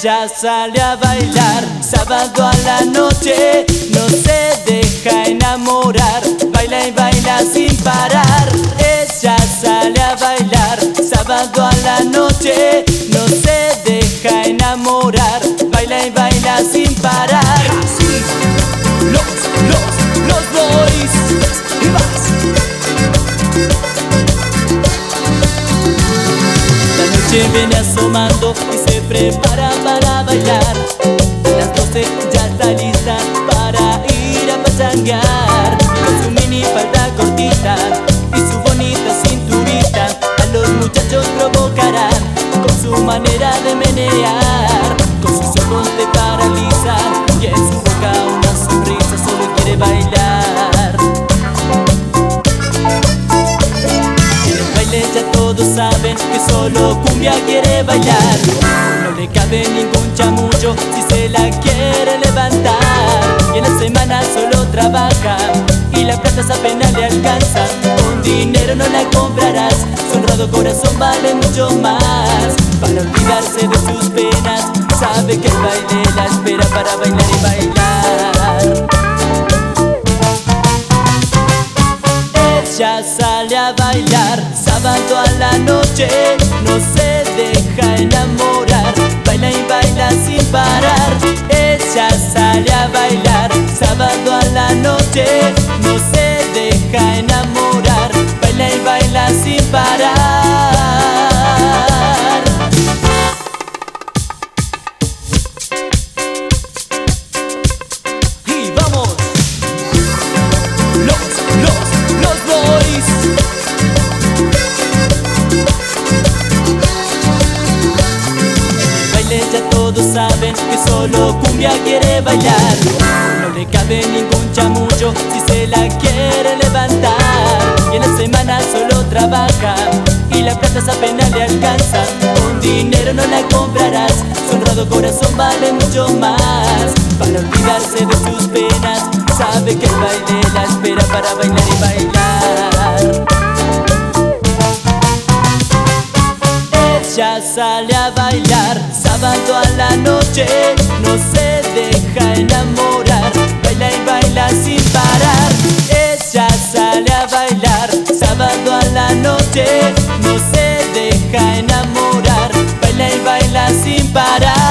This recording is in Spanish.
Ella sale a bailar sábado a la noche, no se deja enamorar, baila y baila sin parar. Ella sale a bailar sábado a la noche, no se deja enamorar, baila y baila sin parar. Así, los boys y más. La noche viene asomando y se prepara para bailar. A las 12 ya está lista para ir a pachanguear. Con su mini falda cortita y su bonita cinturita, a los muchachos provocará con su manera de menear. Con sus ojos te paraliza y en su boca una sonrisa, solo quiere bailar. En el baile ya todos saben que solo cumbia quiere bailar. No le cabe ningún chamullo si se la quiere levantar. Y en la semana solo trabaja y la plata apenas le alcanza. Con dinero no la comprarás, su honrado corazón vale mucho más. Para olvidarse de sus penas, sabe que el baile la espera para bailar y bailar. Ella sale a bailar sábado a la noche, no se deja enamorar, baila y baila sin parar. Ella sale a bailar sábado a la noche, no se deja enamorar, baila y baila sin parar. Y vamos, los boys. Baile ya todos saben que solo cumbia quiere bailar. No le cabe ningún chamullo si se la quiere levantar. Y en la semana solo trabaja y la plata apenas le alcanza. Con dinero no la comprarás, su honrado corazón vale mucho más. Para olvidarse de sus penas, sabe que el baile la espera para bailar y bailar. Ella sale a bailar sábado a la noche, no se deja enamorar, baila y baila sin parar. Ella sale a bailar sábado a la noche, no se deja enamorar, baila y baila sin parar.